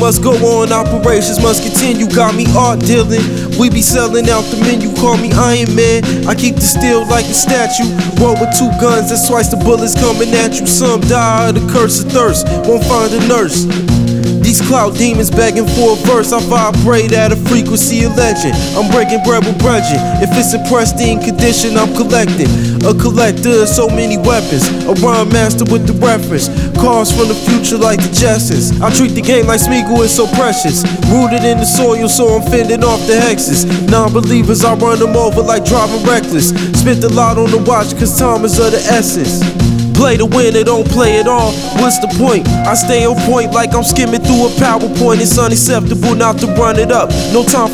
must go on, operations must continue. Got me art dealing, we be selling out the menu. Call me Iron Man, I keep the steel like a statue. Roll with 2 guns, that's twice the bullets coming at you. Some die of the curse of thirst, won't find a nurse. These clout demons begging for a verse. I vibrate at a frequency of legend. I'm breaking bread with brethren. If it's in pristine condition, I'm collecting. A collector of so many weapons. A rhyme master with the reference. Cars from the future like the Jetsons. I treat the game like Smeagol is so precious. Rooted in the soil, so I'm fending off the hexes. Non-believers, I run them over like driving reckless. Spent a lot on the watch, cause time is of the essence. Play to win it, don't play at all. What's the point? I stay on point like I'm skimming through a PowerPoint. It's unacceptable not to run it up. No time